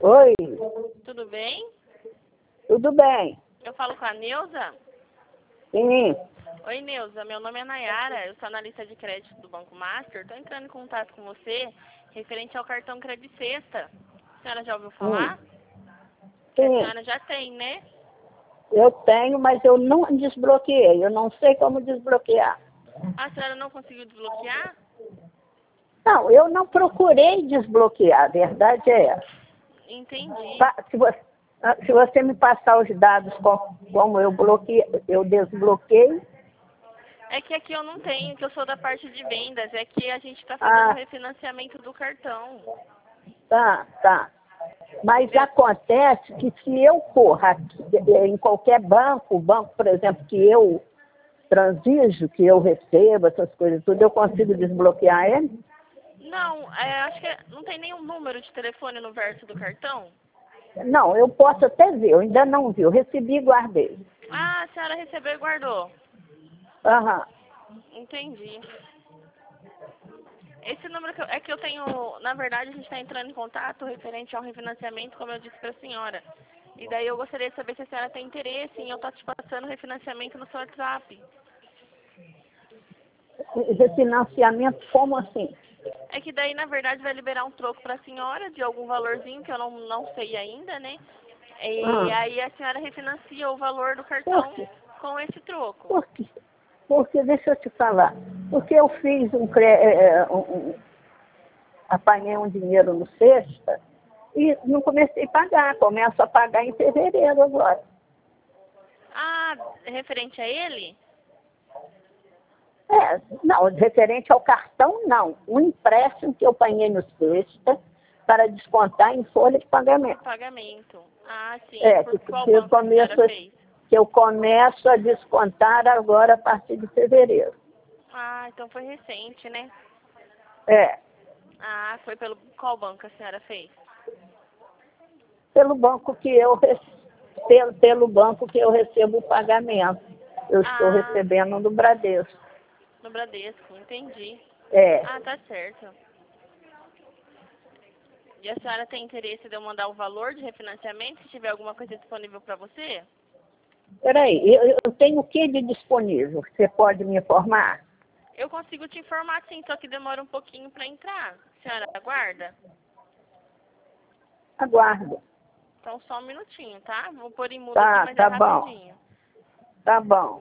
Oi, Tudo bem? tudo bem? Eu falo com a Neuza? Sim, Oi, Neuza. Meu nome é Nayara. Eu sou analista de crédito do Banco Master. Estou entrando em contato com você referente ao cartão Crédito Sexta. A senhora já ouviu falar? Que a sim, senhora já tem, né? eu tenho, mas eu não desbloqueei. Eu não sei como desbloquear. A senhora não conseguiu desbloquear? Não, eu não procurei desbloquear, a verdade é essa. Entendi. Se você me passar os dados como eu bloqueei, eu desbloqueei. É que aqui eu não tenho, que eu sou da parte de vendas. É que a gente está fazendo o Ah, refinanciamento do cartão. tá. Mas Entendeu? acontece que se eu for aqui, em qualquer banco, o banco, por exemplo, que eu transijo, que eu recebo, essas coisas tudo, eu consigo desbloquear ele? Não, acho que não tem nenhum número de telefone no verso do cartão. Não, eu posso até ver, eu ainda não vi, eu recebi e guardei. Ah, a senhora recebeu e guardou. Aham. Entendi. Esse número é que eu tenho, na verdade, a gente está entrando em contato referente ao refinanciamento, como eu disse para a senhora. E daí eu gostaria de saber se a senhora tem interesse em eu estar te passando refinanciamento no seu WhatsApp. Refinanciamento, como assim? É que daí, na verdade, vai liberar um troco para a senhora de algum valorzinho que eu não sei ainda, né? E Ah, aí a senhora refinancia o valor do por cartão quê? com esse troco. Por quê? Porque, deixa eu te falar, porque eu fiz apanhei um dinheiro no sexta e não comecei a pagar, começo a pagar em fevereiro agora. Ah, referente a ele? Não, referente ao cartão, não. Um empréstimo que eu apanhei no sexta para descontar em folha de pagamento. Pagamento. Ah, sim. É, Por que, qual que, eu banco a senhora começo, fez? que eu começo a descontar agora a partir de fevereiro. Ah, então foi recente, né? É, Ah, foi pelo qual banco a senhora fez? pelo banco que pelo banco que eu recebo o pagamento. Eu estou Ah, recebendo do Bradesco. no Bradesco, entendi. É, Ah, tá certo. E a senhora tem interesse de eu mandar o valor de refinanciamento, se tiver alguma coisa disponível para você? peraí, eu tenho o que de disponível? Você pode me informar? Eu consigo te informar sim, só que demora um pouquinho para entrar. A senhora aguarda? Aguardo. Então só um minutinho, tá? Vou pôr em mudo aqui, Tá, mas é tá bom, rapidinho. tá bom.